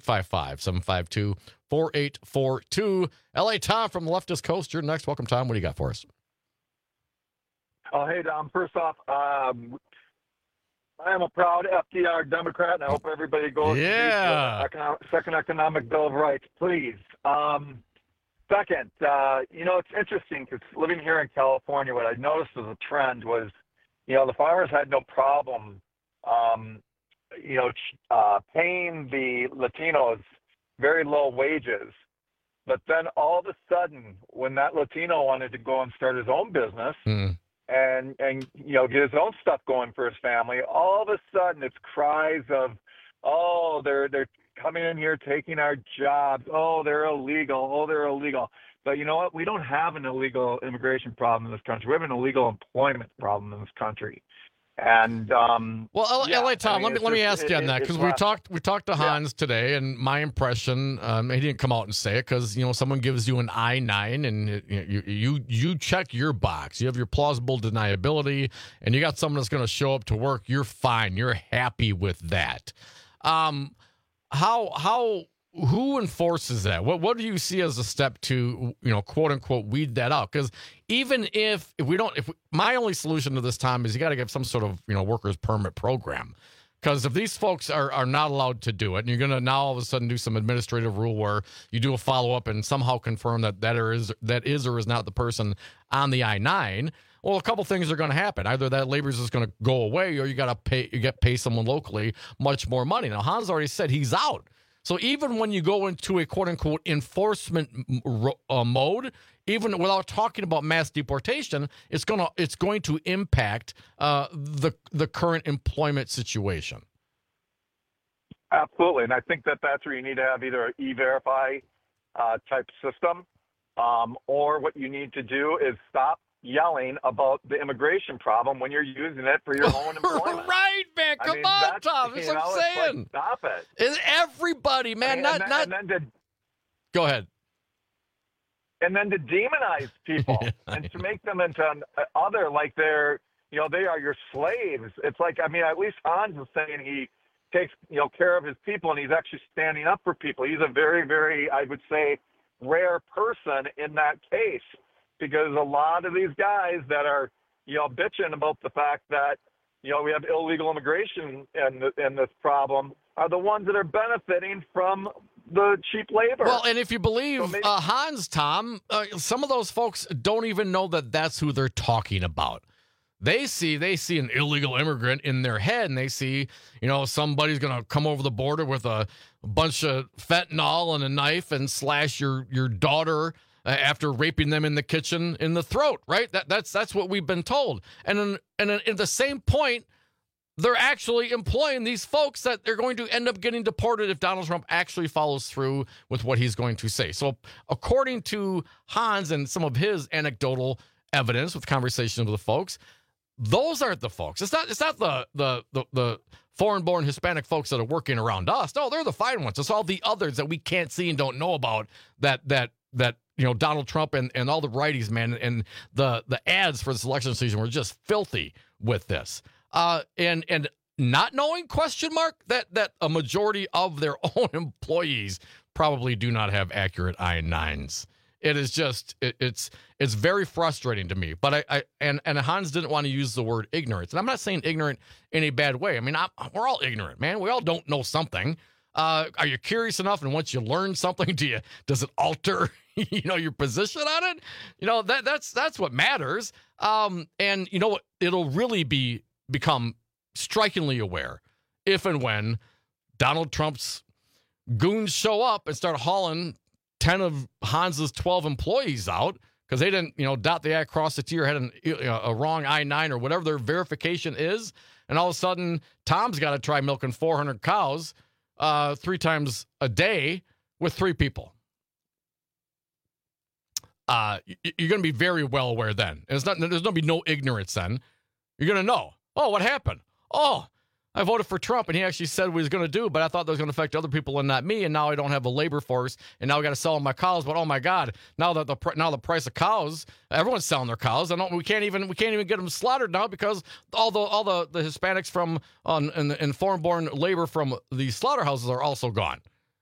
855-752-4842. LA Tom from the leftist coast. You're next. Welcome, Tom. What do you got for us? Oh, hey, Dom. First off, I am a proud FDR Democrat, and I hope everybody goes to the second economic bill of rights, please. Second, it's interesting because living here in California, what I noticed as a trend was, the farmers had no problem, paying the Latinos very low wages. But then all of a sudden, when that Latino wanted to go and start his own business, and get his own stuff going for his family, all of a sudden it's cries of, oh, they're coming in here taking our jobs, oh, they're illegal. But you know what? We don't have an illegal immigration problem in this country. We have an illegal employment problem in this country. And LA Tom, let me ask you on that, because we talked to Hans today, and my impression, he didn't come out and say it because someone gives you an I-9 and you check your box, you have your plausible deniability, and you got someone that's going to show up to work. You're fine. You're happy with that. Who enforces that? What do you see as a step to, quote unquote, weed that out? Because even if my only solution to this, Tom, is you got to get some sort of, workers permit program. Because if these folks are not allowed to do it, and you're going to now all of a sudden do some administrative rule where you do a follow-up and somehow confirm that is or is not the person on the I-9, well, a couple things are going to happen. Either that labor is just going to go away, or you got to pay someone locally much more money. Now, Hans already said he's out. So even when you go into a quote-unquote enforcement mode, even without talking about mass deportation, it's going to impact the current employment situation. Absolutely, and I think that's where you need to have either an E-Verify type system, or what you need to do is stop yelling about the immigration problem when you're using it for your own employment. Right, man. Come on, Tom. That's what I'm saying. Like, stop it. It's everybody, man. Go ahead. And then to demonize people and to make them into other, like they're, they are your slaves. It's like, I mean, at least Hans is saying he takes, care of his people, and he's actually standing up for people. He's a very, very, I would say, rare person in that case, because a lot of these guys that are, bitching about the fact that, we have illegal immigration and this problem are the ones that are benefiting from the cheap labor. Well, and if you believe Hans, Tom, some of those folks don't even know that that's who they're talking about. They see an illegal immigrant in their head, and they see, somebody's going to come over the border with a bunch of fentanyl and a knife and slash your daughter after raping them in the kitchen in the throat, right? That's what we've been told. And at the same point, they're actually employing these folks that they're going to end up getting deported if Donald Trump actually follows through with what he's going to say. So according to Hans and some of his anecdotal evidence with conversations with the folks, those aren't the folks. It's not the foreign-born Hispanic folks that are working around us. No, they're the fine ones. It's all the others that we can't see and don't know about that Donald Trump and all the righties, man, and the ads for this election season were just filthy with this. And not knowing, that a majority of their own employees probably do not have accurate I-9s. It is just, it's very frustrating to me. But and Hans didn't want to use the word ignorance. And I'm not saying ignorant in a bad way. I mean, we're all ignorant, man. We all don't know something. Are you curious enough? And once you learn something, does it alter, your position on it? That's what matters. And you know what? It'll really become strikingly aware if and when Donald Trump's goons show up and start hauling 10 of Hans's 12 employees out because they didn't, dot the I, cross the T, or had a wrong I-9 or whatever their verification is. And all of a sudden, Tom's got to try milking 400 cows 3 times a day with 3 people. You're going to be very well aware then. And there's going to be no ignorance then. You're going to know. Oh, what happened? Oh, I voted for Trump, and he actually said what he was going to do, but I thought that was going to affect other people and not me, and now I don't have a labor force, and now I got to sell my cows. But oh my God, now that the price of cows, everyone's selling their cows. We can't even get them slaughtered now because all the Hispanics from and foreign-born labor from the slaughterhouses are also gone.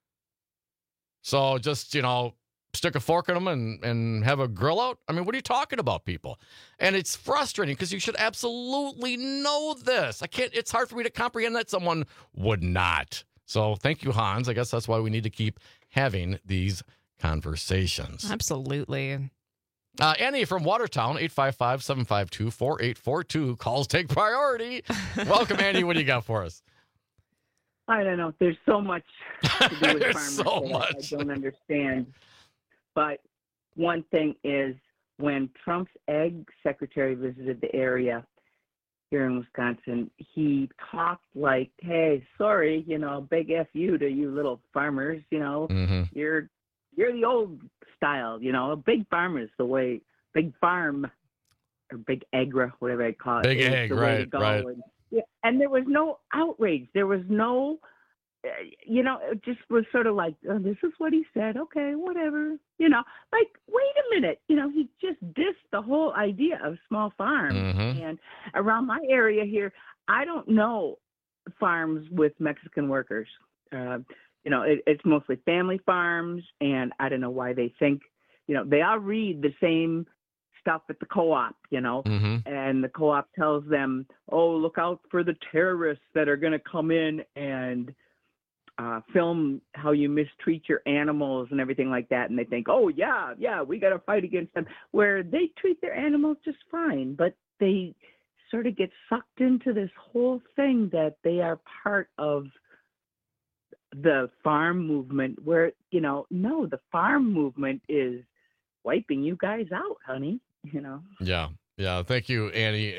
So just stick a fork in them and have a grill out? I mean, what are you talking about, people? And it's frustrating because you should absolutely know this. It's hard for me to comprehend that someone would not. So thank you, Hans. I guess that's why we need to keep having these conversations. Absolutely. Annie from Watertown, 855-752-4842. Calls take priority. Welcome, Annie. What do you got for us? I don't know. There's so much to do with There's farmers so that much. I don't understand. But one thing is, when Trump's ag secretary visited the area here in Wisconsin, he talked like, hey, sorry, big F you to you little farmers, Mm-hmm. you're the old style, big farm is the way, big farm or big agra, whatever I call it. Big ag, right. And there was no outrage. There was no, it just was sort of like, oh, this is what he said. Okay, whatever. Like, wait a minute. He just dissed the whole idea of small farms. Mm-hmm. And around my area here, I don't know farms with Mexican workers. It's mostly family farms, and I don't know why they think, they all read the same stuff at the co-op, Mm-hmm. and the co-op tells them, oh, look out for the terrorists that are going to come in and film how you mistreat your animals and everything like that. And they think, oh, yeah, we got to fight against them, where they treat their animals just fine, but they sort of get sucked into this whole thing that they are part of the farm movement, where, no, the farm movement is wiping you guys out, honey. Yeah. Thank you, Annie.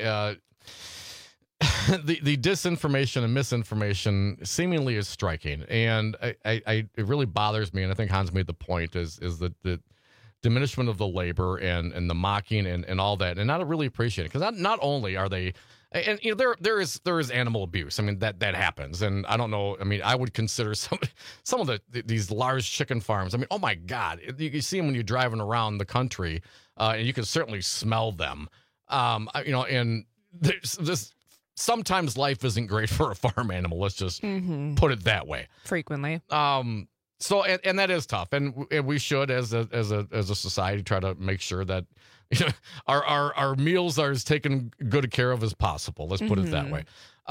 The disinformation and misinformation seemingly is striking, and it really bothers me. And I think Hans made the point is the diminishment of the labor and the mocking and all that, and not really appreciating, because not only are they, and there is animal abuse. I mean that happens, and I don't know. I mean, I would consider some of these large chicken farms. I mean, oh my God, you see them when you're driving around the country, and you can certainly smell them. And sometimes life isn't great for a farm animal. Let's just put it that way. Frequently. So and that is tough, and we should, as a society, try to make sure that our meals are as taken good care of as possible. Let's put it that way.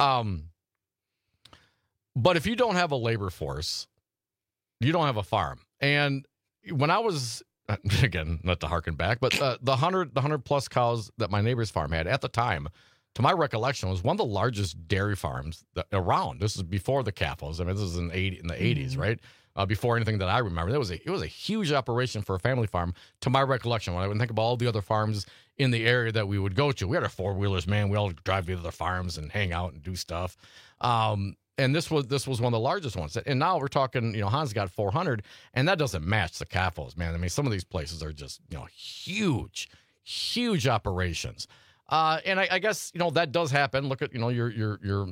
But if you don't have a labor force, you don't have a farm. And when I was, again, not to harken back, but the 100 plus cows that my neighbor's farm had at the time, to my recollection, was one of the largest dairy farms around. This is before the CAFOs. I mean, this is in the 80s, right? Before anything that I remember. It was a huge operation for a family farm, to my recollection. When I would think about all the other farms in the area that we would go to, we had our four-wheelers, man. We all drive to the farms and hang out and do stuff. And this was one of the largest ones. And now we're talking, Hans got 400, and that doesn't match the CAFOs, man. I mean, some of these places are just, huge operations. And I guess, that does happen. Look at, your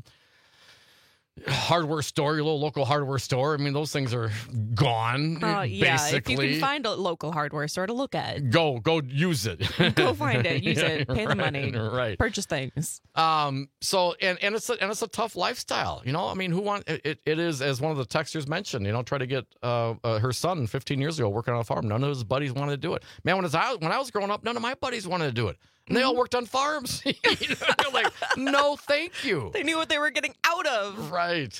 hardware store, your little local hardware store. I mean, those things are gone. Basically. If you can find a local hardware store to look at, go use it. Go find it, use it, pay the money, right? Purchase things. So it's a tough lifestyle. I mean, it is, as one of the texters mentioned. Try to get her son 15 years ago working on a farm. None of his buddies wanted to do it. Man, when I was growing up, none of my buddies wanted to do it. And they all worked on farms. They're like, no, thank you. They knew what they were getting out of. Right.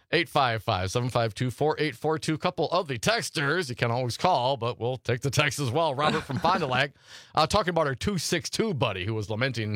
855-752-4842. Couple of the texters you can always call, but we'll take the text as well. Robert from Fond du Lac talking about our 262 buddy who was lamenting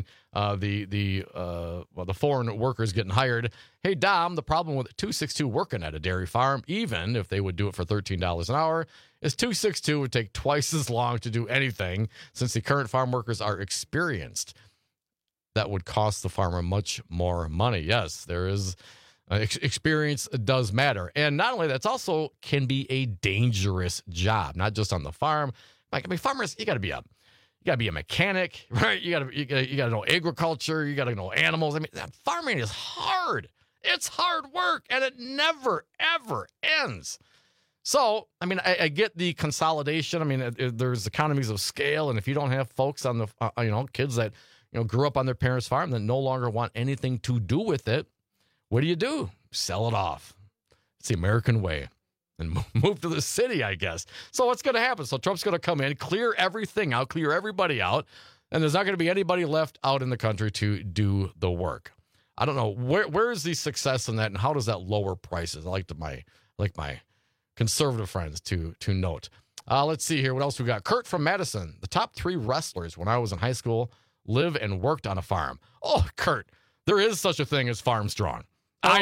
the foreign workers getting hired. Hey, Dom, the problem with 262 working at a dairy farm, even if they would do it for $13 an hour, is 262 would take twice as long to do anything since the current farm workers are experienced. That would cost the farmer much more money. Yes, there is... experience does matter. And not only that, it's also can be a dangerous job, not just on the farm. Farmers, you got to be a mechanic, right? You got to know agriculture. You got to know animals. I mean, farming is hard. It's hard work, and it never, ever ends. So, I mean, I get the consolidation. I mean, there's economies of scale, and if you don't have folks on the, kids that, grew up on their parents' farm that no longer want anything to do with it, what do? Sell it off. It's the American way. And move to the city, I guess. So what's going to happen? So Trump's going to come in, clear everything out, clear everybody out, and there's not going to be anybody left out in the country to do the work. I don't know. Where is the success in that, and how does that lower prices? I like my conservative friends to note. Let's see here. What else we got? Kurt from Madison. The top 3 wrestlers when I was in high school live and worked on a farm. Oh, Kurt, there is such a thing as farm strong. I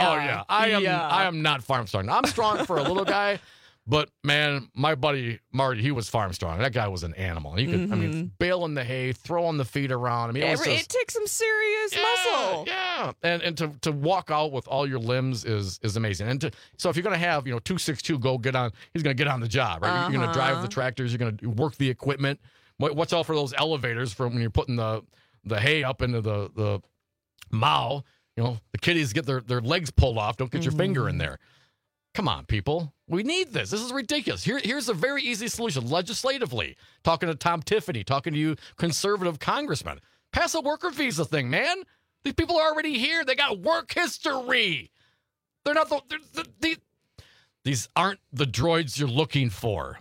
am not farm strong. I'm strong for a little guy, but man, my buddy Marty, he was farm strong. That guy was an animal. He could, baling the hay, throwing the feed around. I mean, it takes some serious muscle. Yeah, and to walk out with all your limbs is amazing. And so if you're gonna have 262 go get on, he's gonna get on the job, right? You're gonna drive the tractors. You're gonna work the equipment. Watch out for those elevators from when you're putting the hay up into the mow. The kiddies get their legs pulled off. Don't get your finger in there. Come on, people. We need this. This is ridiculous. Here's a very easy solution legislatively. Talking to Tom Tiffany, talking to you conservative congressmen. Pass a worker visa thing, man. These people are already here. They got work history. They're not these aren't the droids you're looking for.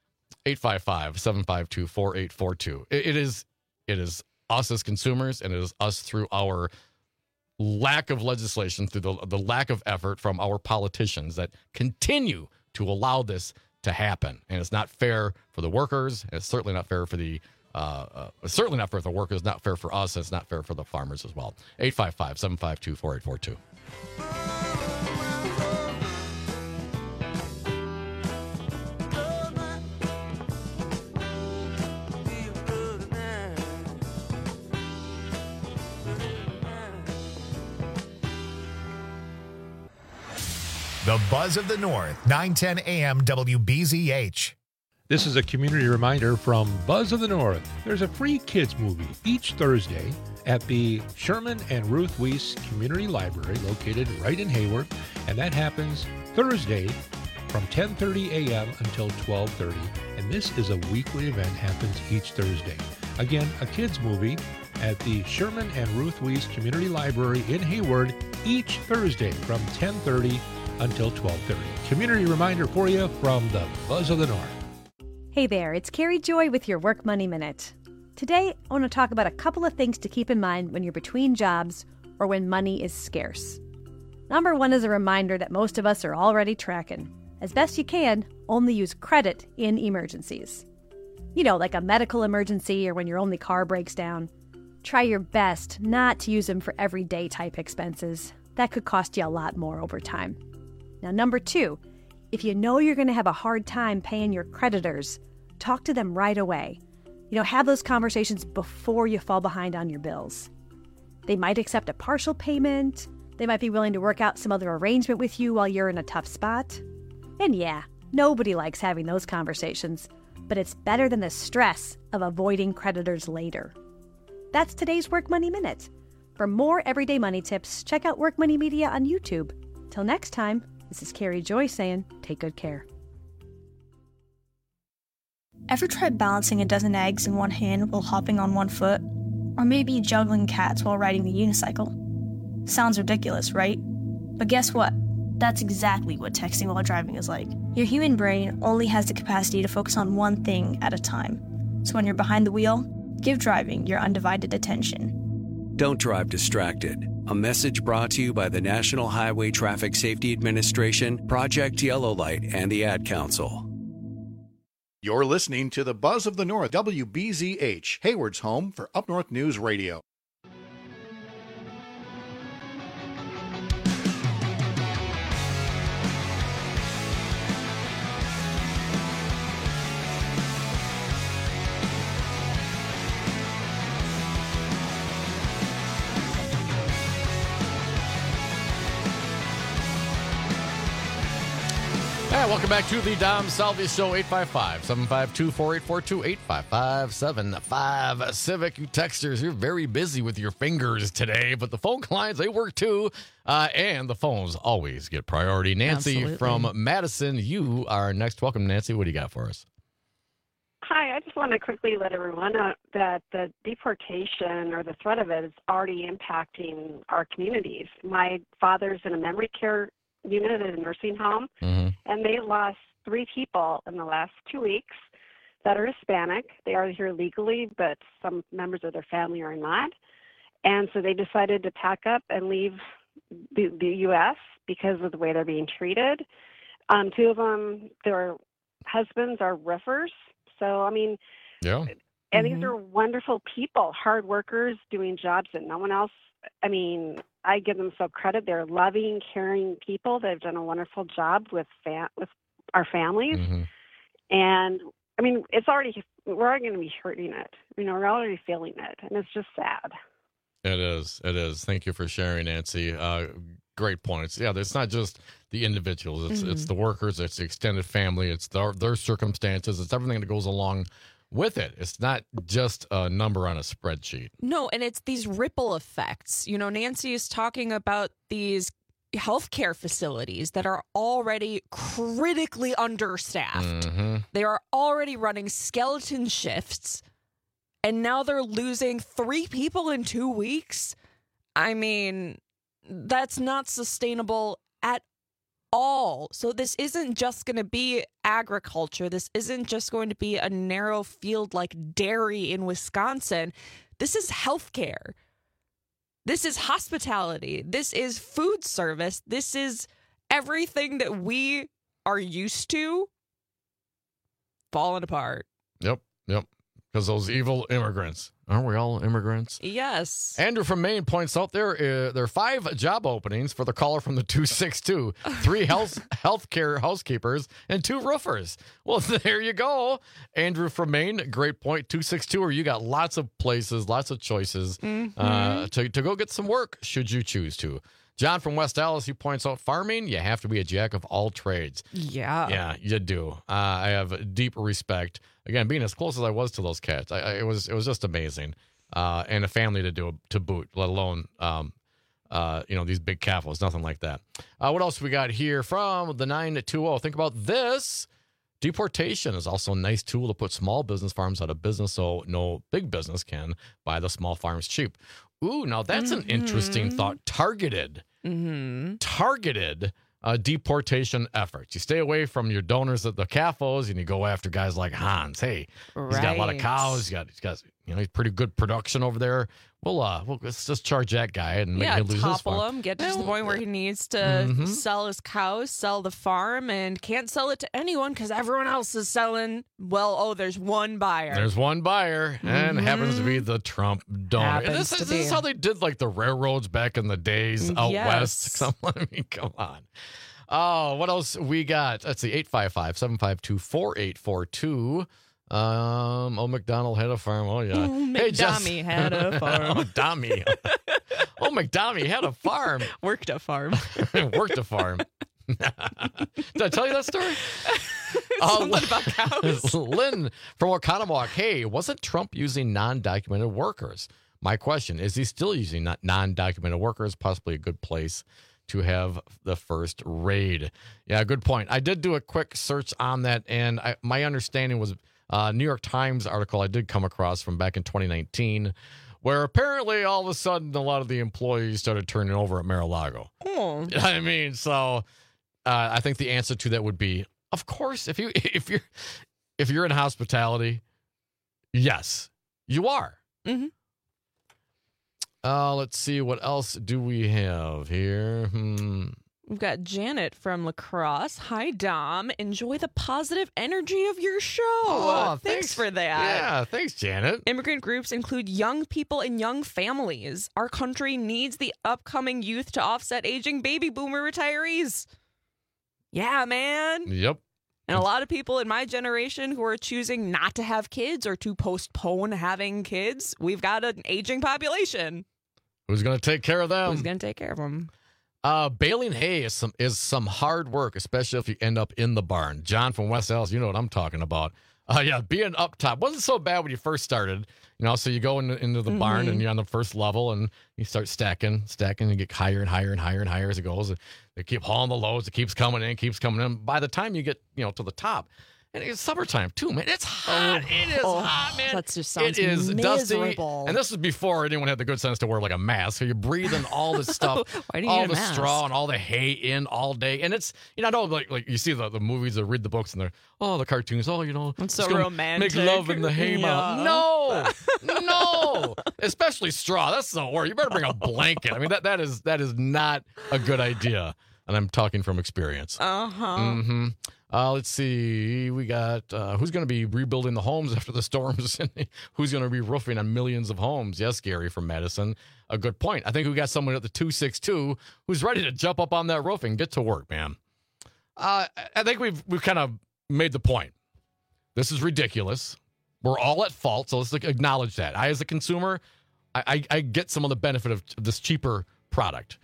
855-752-4842. It is us as consumers, and it is us through our lack of legislation, through the lack of effort from our politicians that continue to allow this to happen. And it's not fair for the workers. And it's certainly not fair for the workers, not fair for us, and it's not fair for the farmers as well. 855-752-4842. The Buzz of the North, 910 AM WBZH. This is a community reminder from Buzz of the North. There's a free kids movie each Thursday at the Sherman and Ruth Weiss Community Library located right in Hayward, and that happens Thursday from 10:30 a.m. until 12:30, and this is a weekly event, happens each Thursday. Again, a kids movie at the Sherman and Ruth Weiss Community Library in Hayward each Thursday from 10:30 until 12:30. Community reminder for you from the Buzz of the North. Hey there, it's Carrie Joy with your Work Money Minute. Today, I want to talk about a couple of things to keep in mind when you're between jobs or when money is scarce. Number one is a reminder that most of us are already tracking. As best you can, only use credit in emergencies. You know, like a medical emergency or when your only car breaks down. Try your best not to use them for everyday type expenses. That could cost you a lot more over time. Now, number two, if you know you're going to have a hard time paying your creditors, talk to them right away. Have those conversations before you fall behind on your bills. They might accept a partial payment. They might be willing to work out some other arrangement with you while you're in a tough spot. And yeah, nobody likes having those conversations, but it's better than the stress of avoiding creditors later. That's today's Work Money Minute. For more everyday money tips, check out Work Money Media on YouTube. Till next time, this is Carrie Joy saying, take good care. Ever tried balancing a dozen eggs in one hand while hopping on one foot? Or maybe juggling cats while riding the unicycle? Sounds ridiculous, right? But guess what? That's exactly what texting while driving is like. Your human brain only has the capacity to focus on one thing at a time. So when you're behind the wheel, give driving your undivided attention. Don't drive distracted. A message brought to you by the National Highway Traffic Safety Administration, Project Yellow Light, and the Ad Council. You're listening to the Buzz of the North, WBZH, Hayward's home for Up North News Radio. Welcome back to the Dom Salvia Show, 855-752-4842, 855-755 Civic. You texters, you're very busy with your fingers today, but the phone lines, they work too, and the phones always get priority. Nancy Absolutely. From Madison, you are next. Welcome, Nancy. What do you got for us? Hi, I just want to quickly let everyone know that the deportation or the threat of it is already impacting our communities. My father's in a memory care unit at a nursing home, and they lost 3 people in the last 2 weeks that are Hispanic. They are here legally, but some members of their family are not. And so they decided to pack up and leave the U.S. because of the way they're being treated. 2 of them, their husbands are roofers. So, I mean, and these are wonderful people, hard workers doing jobs that no one else, I mean, I give them some credit. They're loving, caring people. They've done a wonderful job with our families. And I mean, we're already going to be hurting it. We're already feeling it, and it's just sad. It is. Thank you for sharing, Nancy. Great points. Yeah, it's not just the individuals. It's the workers. It's the extended family. It's their circumstances. It's everything that goes along with it. It's not just a number on a spreadsheet. No, and it's these ripple effects. Nancy is talking about these healthcare facilities that are already critically understaffed. They are already running skeleton shifts, and now they're losing 3 people in 2 weeks. I mean, that's not sustainable at all. So this isn't just going to be agriculture. This isn't just going to be a narrow field like dairy in Wisconsin. This is healthcare. This is hospitality. This is food service. This is everything that we are used to falling apart. Yep. Because those evil immigrants. Aren't we all immigrants? Yes. Andrew from Maine points out there are 5 job openings for the caller from the 262, 3 healthcare housekeepers, and 2 roofers. Well, there you go. Andrew from Maine, great point. 262, where you got lots of places, lots of choices to go get some work, should you choose to. John from West Dallas, he points out farming, you have to be a jack of all trades. Yeah, you do. I have deep respect. Again, being as close as I was to those cats, it was just amazing, and a family to boot, let alone these big cattle. Nothing like that. What else we got here from the 920? Think about this. Deportation is also a nice tool to put small business farms out of business so no big business can buy the small farms cheap. Ooh, now that's an interesting thought. Targeted deportation efforts. You stay away from your donors at the CAFOs and you go after guys like Hans. Hey, he's got a lot of cows. He's got he's pretty good production over there. We'll let's just charge that guy and make him lose his topple farm. him, get to the point where he needs to sell his cows, sell the farm, and can't sell it to anyone because everyone else is selling. Well, there's one buyer. There's one buyer, and it happens to be the Trump donor. And this is how they did like the railroads back in the days out west. I mean, come on. Oh, what else we got? Let's see, 855-752-4842. McDonald had a farm. Oh, yeah. Hey, McDommy had a farm. McDommy had a farm. Worked a farm. Worked a farm. Did I tell you that story? Something about cows. Lynn from Oconomowoc. Hey, wasn't Trump using non-documented workers? My question, is he still using non-documented workers? Possibly a good place to have the first raid. Yeah, good point. I did do a quick search on that, and my understanding was New York Times article I did come across from back in 2019, where apparently all of a sudden a lot of the employees started turning over at Mar-a-Lago. Oh. I mean, so I think the answer to that would be, of course, if you're in hospitality, yes, you are. Mm-hmm. Let's see, what else do we have here? We've got Janet from La Crosse. Hi, Dom. Enjoy the positive energy of your show. Oh, thanks for that. Yeah, thanks, Janet. Immigrant groups include young people and young families. Our country needs the upcoming youth to offset aging baby boomer retirees. Yeah, man. Yep. And a lot of people in my generation who are choosing not to have kids or to postpone having kids, we've got an aging population. Who's going to take care of them? Who's going to take care of them? Baling hay is some hard work, especially if you end up in the barn. John from West Allis, you know what I'm talking about. Yeah, being up top wasn't so bad when you first started. So you go into the barn and you're on the first level and you start stacking, and get higher and higher and higher and higher as it goes. They keep hauling the loads. It keeps coming in. By the time you get to the top, and it's summertime too, man. It's hot. It is hot, man. That just sounds it is miserable. Dusty. And this is before anyone had the good sense to wear like a mask. So you're breathing all this stuff, Why do you all need a the mask? straw and all the hay in all day. And it's I know like you see the movies or read the books and they're the cartoons. It's so romantic. Make love in the hay mound. No, especially straw. That's the worst. You better bring a blanket. I mean that is not a good idea. And I'm talking from experience. Uh-huh. Let's see. We got who's going to be rebuilding the homes after the storms? Who's going to be roofing on millions of homes? Yes, Gary from Madison. A good point. I think we got someone at the 262 who's ready to jump up on that roof and get to work, man. I think we've kind of made the point. This is ridiculous. We're all at fault, so let's acknowledge that. I, as a consumer, I get some of the benefit of this cheaper product.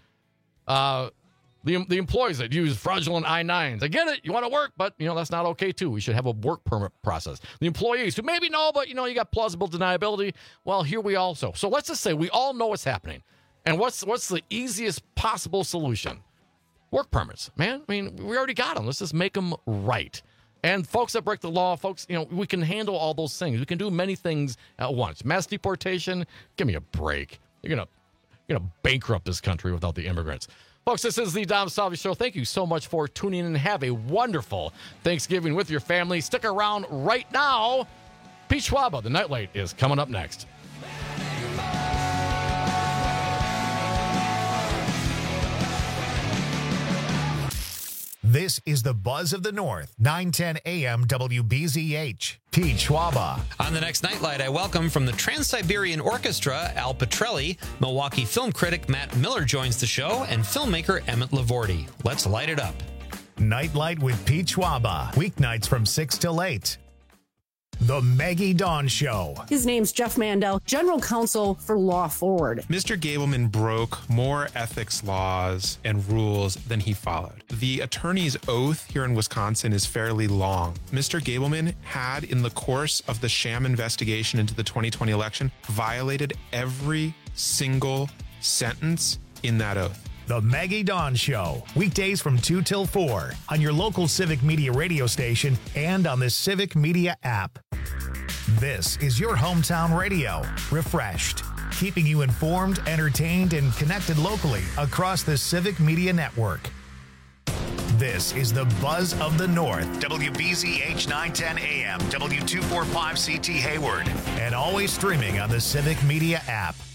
The employees that use fraudulent I-9s, I get it. You want to work, but that's not okay too. We should have a work permit process. The employees who maybe know, but you got plausible deniability. Well, here we also. So let's just say we all know what's happening, and what's the easiest possible solution? Work permits, man. I mean, we already got them. Let's just make them right. And folks that break the law, folks, we can handle all those things. We can do many things at once. Mass deportation, give me a break. You're gonna bankrupt this country without the immigrants. Folks, this is the Dom Salvi Show. Thank you so much for tuning in and have a wonderful Thanksgiving with your family. Stick around right now. Pete Schwaba, the Nightlight, is coming up next. This is the Buzz of the North, 910 AM WBZH. Pete Schwaba. On the next Nightlight, I welcome from the Trans-Siberian Orchestra, Al Petrelli. Milwaukee film critic Matt Miller joins the show, and filmmaker Emmett Lavorti. Let's light it up. Nightlight with Pete Schwaba. Weeknights from 6 till 8. The Maggie Dawn Show. His name's Jeff Mandel, General Counsel for Law Forward. Mr. Gableman broke more ethics laws and rules than he followed. The attorney's oath here in Wisconsin is fairly long. Mr. Gableman had, in the course of the sham investigation into the 2020 election, violated every single sentence in that oath. The Maggie Dawn Show, weekdays from 2 till 4 on your local Civic Media radio station and on the Civic Media app. This is your hometown radio, refreshed, keeping you informed, entertained, and connected locally across the Civic Media Network. This is the Buzz of the North, WBZH 910 AM, W245CT Hayward, and always streaming on the Civic Media app.